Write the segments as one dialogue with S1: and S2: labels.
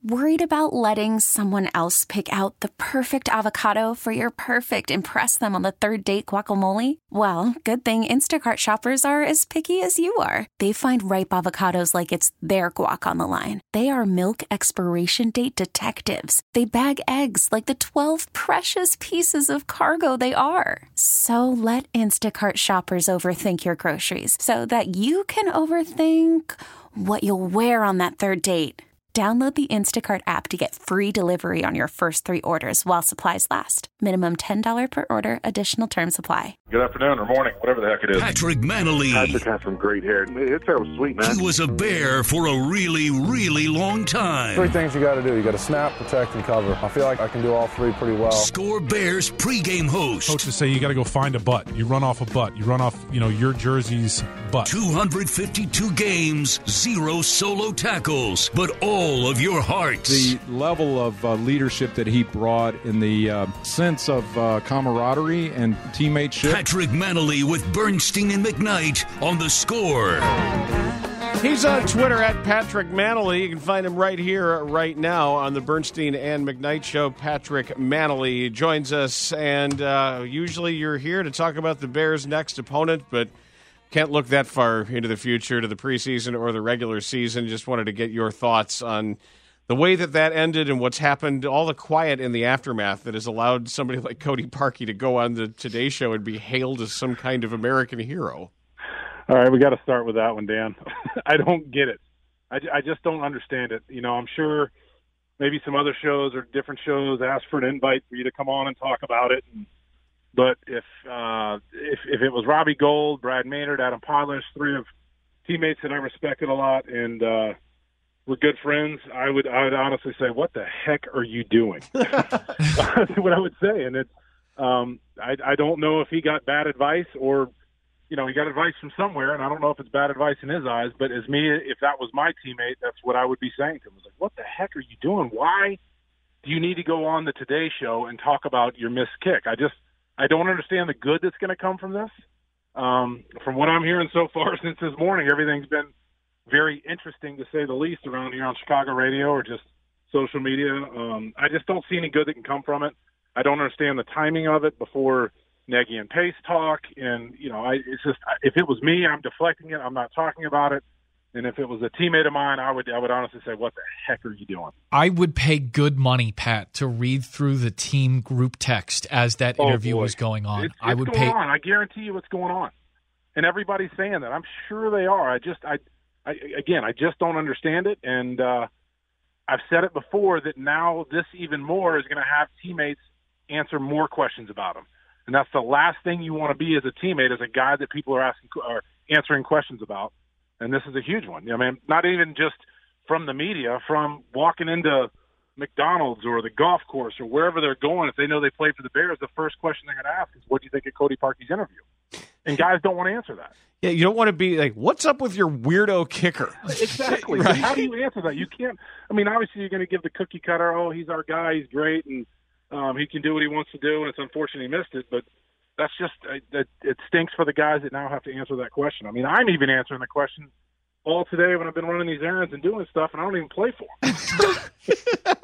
S1: Worried about letting someone else pick out the perfect avocado for your perfect impress them on the third date guacamole? Well, good thing Instacart shoppers are as picky as you are. They find ripe avocados like it's their guac on the line. They are milk expiration date detectives. They bag eggs like the 12 precious pieces of cargo they are. So let Instacart shoppers overthink your groceries so that you can overthink what you'll wear on that third date. Download the Instacart app to get free delivery on your first 3 orders while supplies last. Minimum $10 per order. Additional terms apply.
S2: Good afternoon or morning, whatever the heck it is.
S3: Patrick Manley.
S2: Patrick has some great hair. It's so sweet, man.
S3: He was a Bear for a really, really long time.
S4: 3 things you got to do. You got to snap, protect, and cover. I feel like I can do all 3 pretty well.
S3: Score Bears pregame host.
S5: Coaches say you got to go find a butt. You run off a butt. You run off, your jersey's butt.
S3: 252 games, 0 solo tackles, but all of your hearts.
S6: The level of leadership that he brought in the sense of camaraderie and teammateship.
S3: Patrick Manley with Bernstein and McKnight on The Score.
S7: He's on Twitter at Patrick Manley. You can find him right here, right now on the Bernstein and McKnight Show. Patrick Manley joins us, and usually you're here to talk about the Bears' next opponent, but can't look that far into the future to the preseason or the regular season. Just wanted to get your thoughts on the way that ended and what's happened, all the quiet in the aftermath that has allowed somebody like Cody Parkey to go on the Today Show and be hailed as some kind of American hero.
S2: All right, we got to start with that one, Dan. I don't get it. I just don't understand it. I'm sure maybe some other shows or different shows ask for an invite for you to come on and talk about it. But if it was Robbie Gould, Brad Maynard, Adam Polish, 3 of teammates that I respected a lot and were good friends, I would honestly say, what the heck are you doing? That's what I would say. And it's I don't know if he got bad advice or he got advice from somewhere, and I don't know if it's bad advice in his eyes. But as me, if that was my teammate, that's what I would be saying to him. I was like, what the heck are you doing? Why do you need to go on the Today Show and talk about your missed kick? I don't understand the good that's going to come from this. From what I'm hearing so far since this morning, everything's been very interesting, to say the least, around here on Chicago radio or just social media. I just don't see any good that can come from it. I don't understand the timing of it before Nagy and Pace talk. And, it's just, if it was me, I'm deflecting it. I'm not talking about it. And if it was a teammate of mine, I would honestly say, what the heck are you doing?
S8: I would pay good money, Pat, to read through the team group text as that interview was going on.
S2: It's going on. I guarantee you what's going on. And everybody's saying that. I'm sure they are. I just don't understand it. And I've said it before that now this even more is going to have teammates answer more questions about them. And that's the last thing you want to be as a teammate, as a guy that people are answering questions about. And this is a huge one. I mean, not even just from the media, from walking into McDonald's or the golf course or wherever they're going. If they know they play for the Bears, the first question they're going to ask is, what do you think of Cody Parkey's interview? And guys don't want to answer that.
S7: Yeah, you don't want to be like, what's up with your weirdo kicker?
S2: Exactly.
S7: Right.
S2: How do you answer that? You can't. I mean, obviously you're going to give the cookie cutter, oh, he's our guy, he's great, and he can do what he wants to do, and it's unfortunate he missed it, but that's just it stinks for the guys that now have to answer that question. I mean, I'm even answering the question all today when I've been running these errands and doing stuff, and I don't even play for them.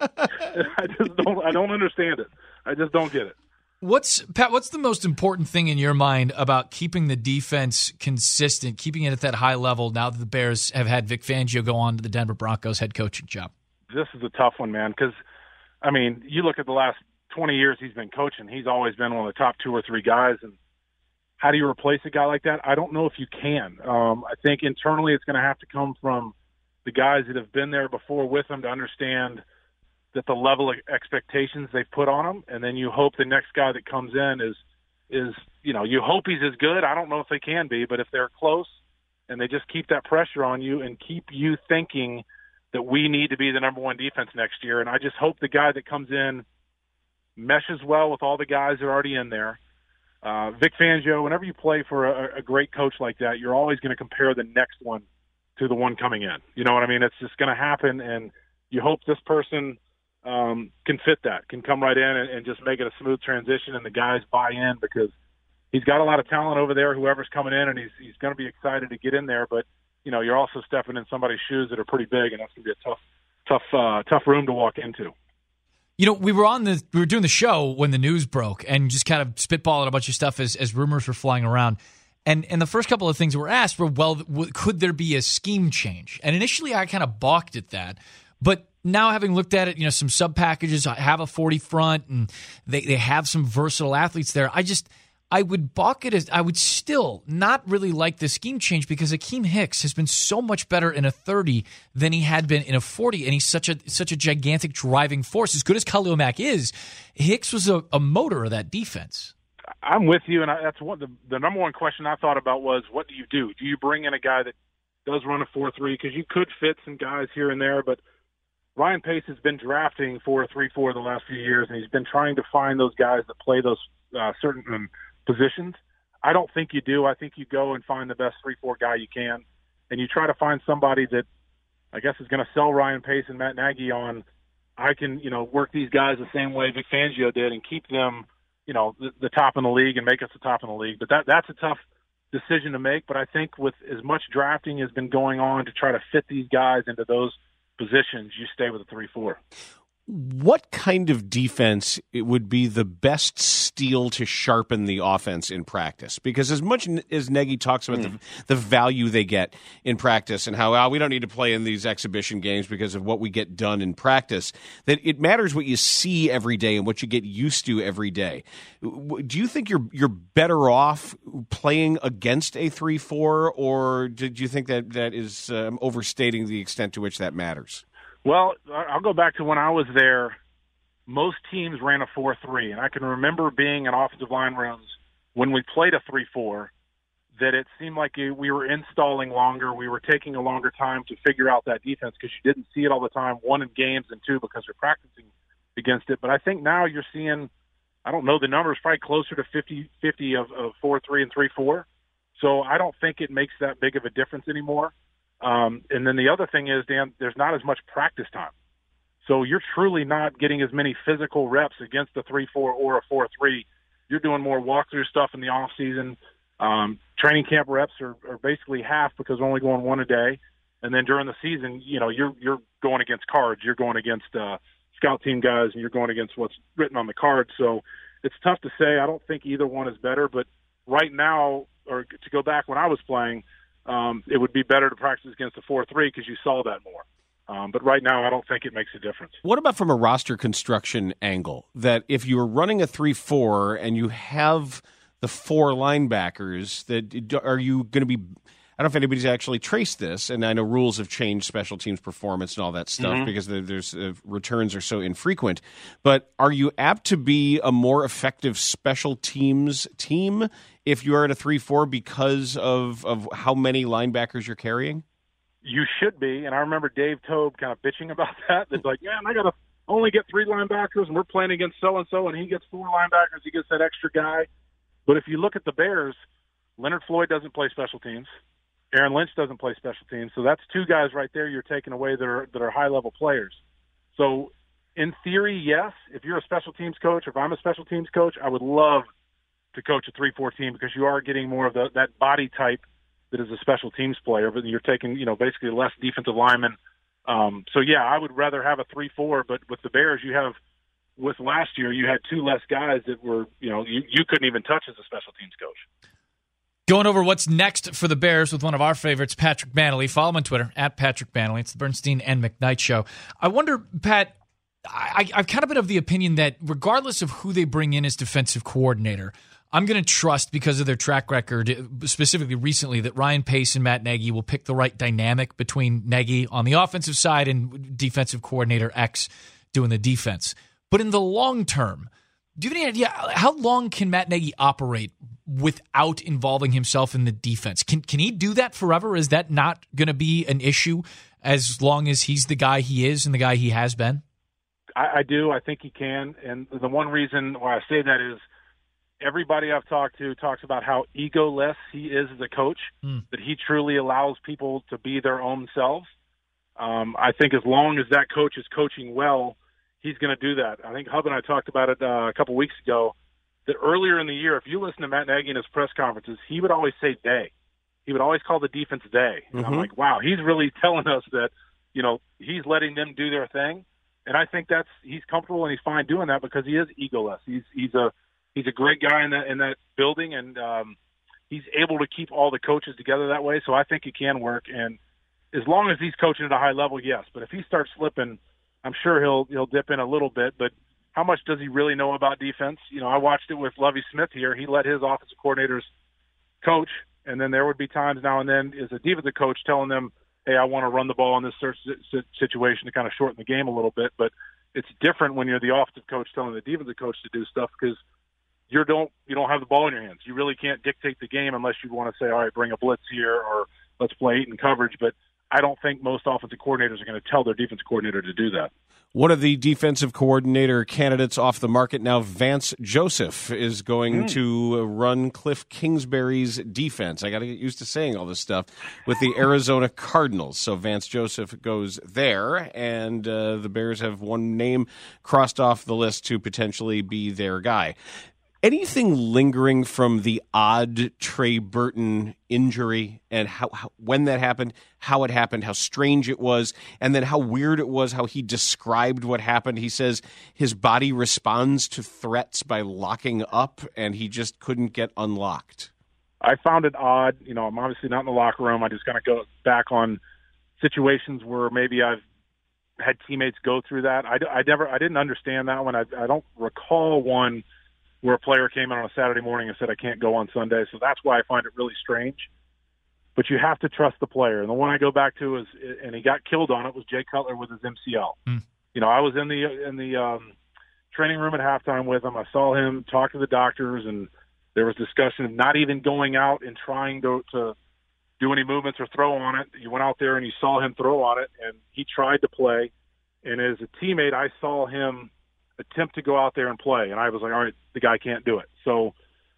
S2: I don't understand it. I just don't get it.
S8: What's the most important thing in your mind about keeping the defense consistent, keeping it at that high level now that the Bears have had Vic Fangio go on to the Denver Broncos head coaching job?
S2: This is a tough one, man, because, I mean, you look at the last 20 years he's been coaching, he's always been one of the top 2 or 3 guys, and how do you replace a guy like that? I don't know if you can. I think internally it's going to have to come from the guys that have been there before with him to understand that the level of expectations they've put on him, and then you hope the next guy that comes in is you hope he's as good. I don't know if they can be, but if they're close and they just keep that pressure on you and keep you thinking that we need to be the number 1 defense next year, and I just hope the guy that comes in meshes well with all the guys that are already in there. Vic Fangio, whenever you play for a great coach like that, you're always going to compare the next one to the one coming in. You know what I mean? It's just going to happen, and you hope this person can fit that, can come right in and just make it a smooth transition, and the guys buy in, because he's got a lot of talent over there, whoever's coming in, and he's going to be excited to get in there. But, you're also stepping in somebody's shoes that are pretty big, and that's going to be tough room to walk into.
S8: You know, we were doing the show when the news broke and just kind of spitballing a bunch of stuff as rumors were flying around. And the first couple of things that were asked were, well, could there be a scheme change? And initially I kind of balked at that. But now having looked at it, you know, some sub packages have a 40 front and they have some versatile athletes there. I would balk it as I would still not really like the scheme change because Akeem Hicks has been so much better in a 30 than he had been in a 40, and he's such a gigantic driving force. As good as Khalil Mack is, Hicks was a motor of that defense.
S2: I'm with you, and that's the number one question I thought about was, what do you do? Do you bring in a guy that does run a 4.3? Because you could fit some guys here and there, but Ryan Pace has been drafting 4.34 the last few years, and he's been trying to find those guys that play those certain positions. I don't think you do. I think you go and find the best 3-4 guy you can, and you try to find somebody that I guess is going to sell Ryan Pace and Matt Nagy on, I can, work these guys the same way Vic Fangio did and keep them, the top in the league and make us the top in the league. But that's a tough decision to make. But I think with as much drafting has been going on to try to fit these guys into those positions, you stay with a 3-4.
S7: What kind of defense it would be the best steel to sharpen the offense in practice? Because as much as Nagy talks about the value they get in practice and how we don't need to play in these exhibition games because of what we get done in practice, that it matters what you see every day and what you get used to every day. Do you think you're better off playing against a 3-4, or did you think that is overstating the extent to which that matters?
S2: Well, I'll go back to when I was there. Most teams ran a 4-3, and I can remember being in offensive line rooms when we played a 3-4 that it seemed like we were installing longer. We were taking a longer time to figure out that defense because you didn't see it all the time, one, in games, and two, because you're practicing against it. But I think now you're seeing, I don't know the numbers, probably closer to 50-50 of 4-3 and 3-4. So I don't think it makes that big of a difference anymore. And then the other thing is, Dan, there's not as much practice time. So you're truly not getting as many physical reps against a 3-4 or a 4-3. You're doing more walkthrough stuff in the off season. Training camp reps are basically half because we're only going one a day. And then during the season, you're going against cards. You're going against scout team guys, and you're going against what's written on the card. So it's tough to say. I don't think either one is better. But right now, or to go back when I was playing, it would be better to practice against a 4-3 because you saw that more. But right now, I don't think it makes a difference.
S7: What about from a roster construction angle? That if you were running a 3-4 and you have the 4 linebackers, that are you going to be? I don't know if anybody's actually traced this, and I know rules have changed special teams performance and all that stuff because there's returns are so infrequent. But are you apt to be a more effective special teams team if you are at a 3-4 because of how many linebackers you're carrying?
S2: You should be, and I remember Dave Tobe kind of bitching about that. It's like, man, I got to only get 3 linebackers, and we're playing against so-and-so, and he gets 4 linebackers, he gets that extra guy. But if you look at the Bears, Leonard Floyd doesn't play special teams. Aaron Lynch doesn't play special teams. So that's 2 guys right there you're taking away that are high-level players. So in theory, yes, if you're a special teams coach, or if I'm a special teams coach, I would love to coach a 3-4 team because you are getting more of that body type that is a special teams player, but you're taking, basically less defensive linemen. So, yeah, I would rather have a 3-4, but with the Bears, with last year, you had 2 less guys that were, you couldn't even touch as a special teams coach.
S8: Going over what's next for the Bears with one of our favorites, Patrick Mannelly. Follow him on Twitter, @PatrickMannelly. It's the Bernstein and McKnight Show. I wonder, Pat, I've kind of been of the opinion that regardless of who they bring in as defensive coordinator, I'm going to trust, because of their track record, specifically recently, that Ryan Pace and Matt Nagy will pick the right dynamic between Nagy on the offensive side and defensive coordinator X doing the defense. But in the long term, do you have any idea how long can Matt Nagy operate without involving himself in the defense? Can he do that forever? Is that not going to be an issue as long as he's the guy he is and the guy he has been?
S2: I do. I think he can. And the one reason why I say that is everybody I've talked to talks about how egoless he is as a coach, that he truly allows people to be their own selves. I think as long as that coach is coaching well, he's going to do that. I think Hub and I talked about it a couple weeks ago, that earlier in the year, if you listen to Matt Nagy in his press conferences, he would always say they. He would always call the defense they. And I'm like, wow, he's really telling us that he's letting them do their thing. And I think he's comfortable and he's fine doing that because he is egoless. He's a great guy in that building, and he's able to keep all the coaches together that way. So I think it can work. And as long as he's coaching at a high level, yes. But if he starts slipping, I'm sure he'll dip in a little bit. But how much does he really know about defense? I watched it with Lovie Smith here. He let his offensive coordinators coach, and then there would be times now and then as a defensive coach telling them, hey, I want to run the ball in this situation to kind of shorten the game a little bit. But it's different when you're the offensive coach telling the defensive coach to do stuff because you don't have the ball in your hands. You really can't dictate the game unless you want to say, all right, bring a blitz here or let's play 8 in coverage. But I don't think most offensive coordinators are going to tell their defensive coordinator to do that.
S7: One of the defensive coordinator candidates off the market now, Vance Joseph, is going to run Cliff Kingsbury's defense. I got to get used to saying all this stuff with the Arizona Cardinals. So Vance Joseph goes there, and the Bears have one name crossed off the list to potentially be their guy. Anything lingering from the odd Trey Burton injury and how when that happened, how it happened, how strange it was, and then how weird it was how he described what happened? He says his body responds to threats by locking up, and he just couldn't get unlocked.
S2: I found it odd. I'm obviously not in the locker room. I just kind of go back on situations where maybe I've had teammates go through that. I didn't understand that one. I don't recall one where a player came in on a Saturday morning and said, I can't go on Sunday. So that's why I find it really strange. But you have to trust the player. And the one I go back to is, and he got killed on it, was Jay Cutler with his MCL. I was in the training room at halftime with him. I saw him talk to the doctors, and there was discussion of not even going out and trying to do any movements or throw on it. You went out there and you saw him throw on it, and he tried to play. And as a teammate, I saw him attempt to go out there and play, and I was like, all right, the guy can't do it. So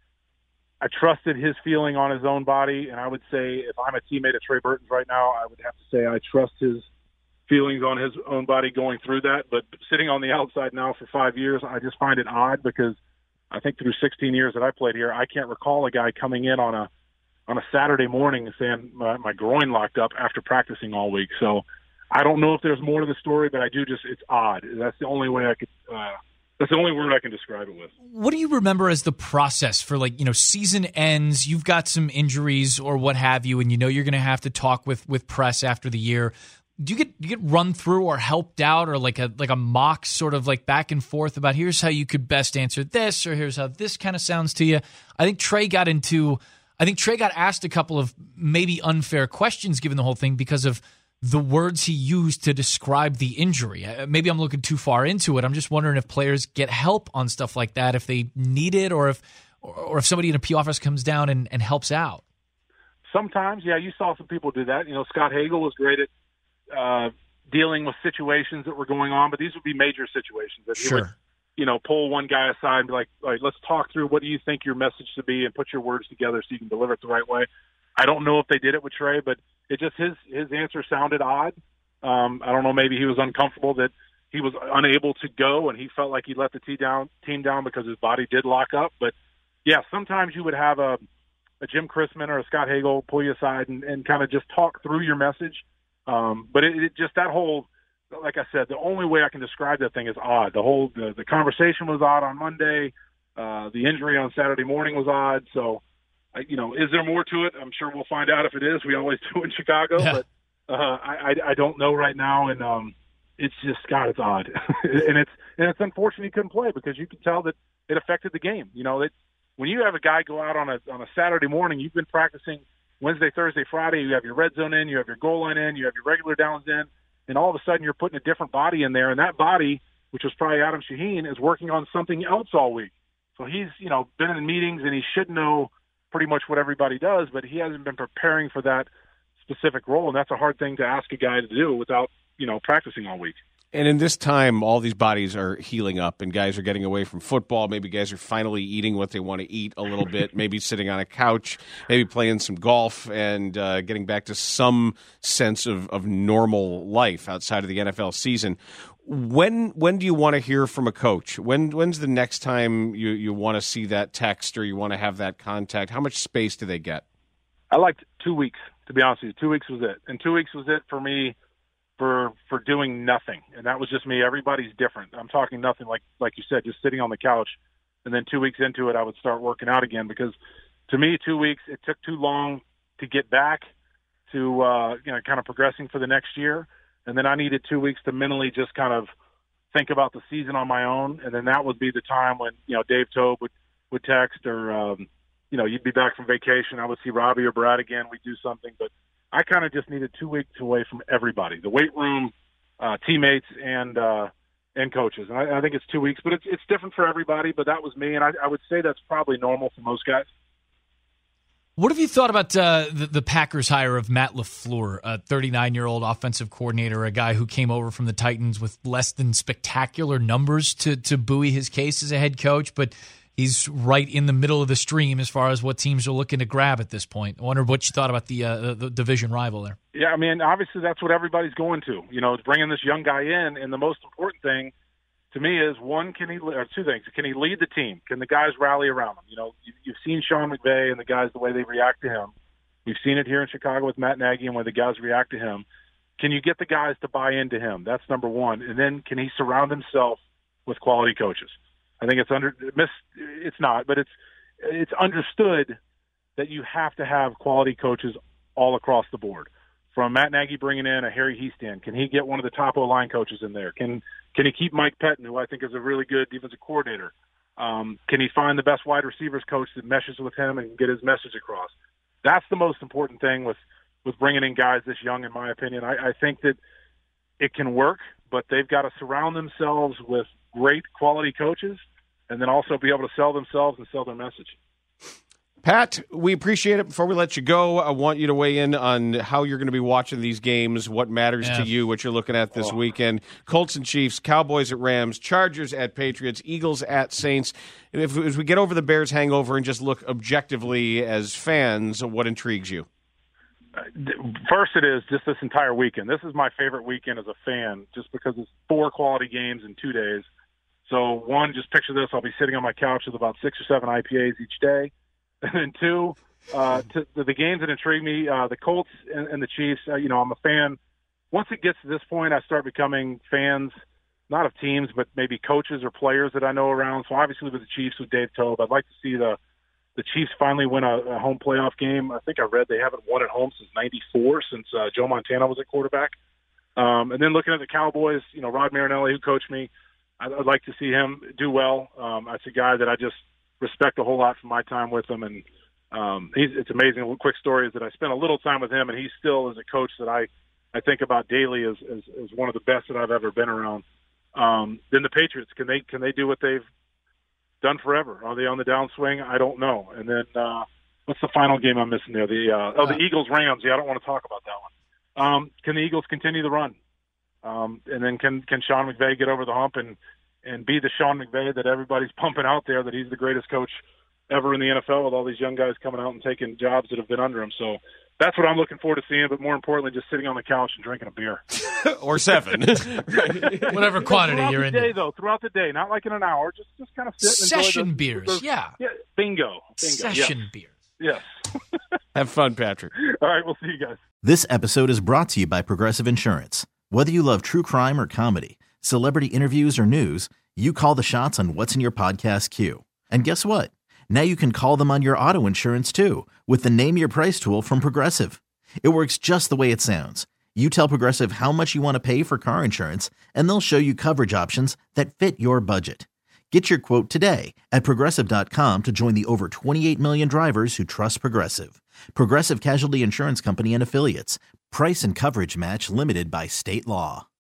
S2: I trusted his feeling on his own body, and I would say if I'm a teammate of Trey Burton's right now, I would have to say I trust his feelings on his own body going through that. But sitting on the outside now for 5 years, I just find it odd because I think through 16 years that I played here, I can't recall a guy coming in on a Saturday morning and saying my groin locked up after practicing all week. So I don't know if there's more to the story, but it's odd. That's the only way that's the only word I can describe it with.
S8: What do you remember as the process for season ends, you've got some injuries or what have you, and you're going to have to talk with press after the year. Do you get run through or helped out or like a mock sort of back and forth about here's how you could best answer this or here's how this kind of sounds to you? I think Trey got asked a couple of maybe unfair questions given the whole thing because of the words he used to describe the injury. Maybe I'm looking too far into it. I'm just wondering if players get help on stuff like that, if they need it, or if somebody in a P office comes down and helps out.
S2: Sometimes, yeah, you saw some people do that. Scott Hagel was great at dealing with situations that were going on, but these would be major situations that he would, pull one guy aside and be like, all right, let's talk through what do you think your message should be and put your words together so you can deliver it the right way. I don't know if they did it with Trey, but it just his answer sounded odd. I don't know, maybe he was uncomfortable that he was unable to go and he felt like he let the team down because his body did lock up. But, yeah, sometimes you would have a Jim Chrisman or a Scott Hagel pull you aside and kind of just talk through your message. But it just that whole, like I said, the only way I can describe that thing is odd. The conversation was odd on Monday. The injury on Saturday morning was odd. So, is there more to it? I'm sure we'll find out if it is. We always do in Chicago, but I don't know right now. And it's just, God, it's odd, and it's unfortunate he couldn't play because you can tell that it affected the game. That when you have a guy go out on a Saturday morning, you've been practicing Wednesday, Thursday, Friday. You have your red zone in, you have your goal line in, you have your regular downs in, and all of a sudden you're putting a different body in there, and that body, which was probably Adam Shaheen, is working on something else all week. So he's been in meetings and he should know pretty much what everybody does, but he hasn't been preparing for that specific role, and that's a hard thing to ask a guy to do without, practicing all week.
S7: And in this time, all these bodies are healing up, and guys are getting away from football. Maybe guys are finally eating what they want to eat a little bit, maybe sitting on a couch, maybe playing some golf, and getting back to some sense of normal life outside of the NFL season. When do you want to hear from a coach? When's the next time you want to see that text or you want to have that contact? How much space do they get?
S2: I liked 2 weeks, to be honest with you. 2 weeks was it. And 2 weeks was it for me for doing nothing. And that was just me. Everybody's different. I'm talking nothing like you said, just sitting on the couch. And then 2 weeks into it, I would start working out again, because to me, 2 weeks, it took too long to get back to, kind of progressing for the next year. And then I needed 2 weeks to mentally just kind of think about the season on my own. And then that would be the time when, Dave Tobe would text, or, you'd be back from vacation. I would see Robbie or Brad again. We'd do something. But I kind of just needed 2 weeks away from everybody, the weight room, teammates, and coaches. And I think it's 2 weeks, but it's different for everybody. But that was me, and I would say that's probably normal for most guys.
S8: What have you thought about the Packers hire of Matt LaFleur, a 39-year-old offensive coordinator, a guy who came over from the Titans with less than spectacular numbers to buoy his case as a head coach, but he's right in the middle of the stream as far as what teams are looking to grab at this point. I wonder what you thought about the division rival there.
S2: Yeah, I mean, obviously that's what everybody's going to. Is bringing this young guy in, and the most important thing to me is, one, two things. Can he lead the team? Can the guys rally around him? You've seen Sean McVay and the guys, the way they react to him. We've seen it here in Chicago with Matt Nagy and when the guys react to him. Can you get the guys to buy into him? That's number one. And then can he surround himself with quality coaches? I think it's not, but it's understood that you have to have quality coaches all across the board. From Matt Nagy bringing in a Harry Hiestand, can he get one of the top O-line coaches in there? Can he keep Mike Pettin, who I think is a really good defensive coordinator? Can he find the best wide receivers coach that meshes with him and get his message across? That's the most important thing with bringing in guys this young, in my opinion. I think that it can work, but they've got to surround themselves with great quality coaches and then also be able to sell themselves and sell their message.
S7: Pat, we appreciate it. Before we let you go, I want you to weigh in on how you're going to be watching these games, what matters to you, what you're looking at this weekend. Colts and Chiefs, Cowboys at Rams, Chargers at Patriots, Eagles at Saints. And if we get over the Bears hangover and just look objectively as fans, what intrigues you?
S2: First, it is just this entire weekend. This is my favorite weekend as a fan, just because it's 4 quality games in 2 days. So, one, just picture this. I'll be sitting on my couch with about 6 or 7 IPAs each day. And then 2, to the games that intrigue me, the Colts and the Chiefs, I'm a fan. Once it gets to this point, I start becoming fans, not of teams, but maybe coaches or players that I know around. So obviously with the Chiefs, with Dave Tobe, I'd like to see the Chiefs finally win a home playoff game. I think I read they haven't won at home since '94, since Joe Montana was at quarterback. And then looking at the Cowboys, Rod Marinelli, who coached me, I'd like to see him do well. That's a guy that I just respect a whole lot from my time with him, and it's amazing. A quick story is that I spent a little time with him, and he still is a coach that I think about daily as one of the best that I've ever been around. Then the Patriots, can they do what they've done forever? Are they on the downswing? I don't know. And then what's the final game I'm missing there? The Eagles Rams. Yeah, I don't want to talk about that one. Can the Eagles continue the run? And then can Sean McVay get over the hump and be the Sean McVay that everybody's pumping out there, that he's the greatest coach ever in the NFL, with all these young guys coming out and taking jobs that have been under him. So that's what I'm looking forward to seeing, but more importantly, just sitting on the couch and drinking a beer.
S7: Or 7.
S8: Whatever quantity you're in.
S2: Throughout the day, not like in an hour, just kind of sit and
S8: Session beers, yeah.
S2: Bingo.
S8: Session beers.
S2: Yes.
S7: Have fun, Patrick.
S2: All right, we'll see you guys.
S9: This episode is brought to you by Progressive Insurance. Whether you love true crime or comedy, celebrity interviews or news, you call the shots on what's in your podcast queue. And guess what? Now you can call them on your auto insurance too, with the Name Your Price tool from Progressive. It works just the way it sounds. You tell Progressive how much you want to pay for car insurance, and they'll show you coverage options that fit your budget. Get your quote today at Progressive.com to join the over 28 million drivers who trust Progressive. Progressive Casualty Insurance Company and Affiliates. Price and coverage match limited by state law.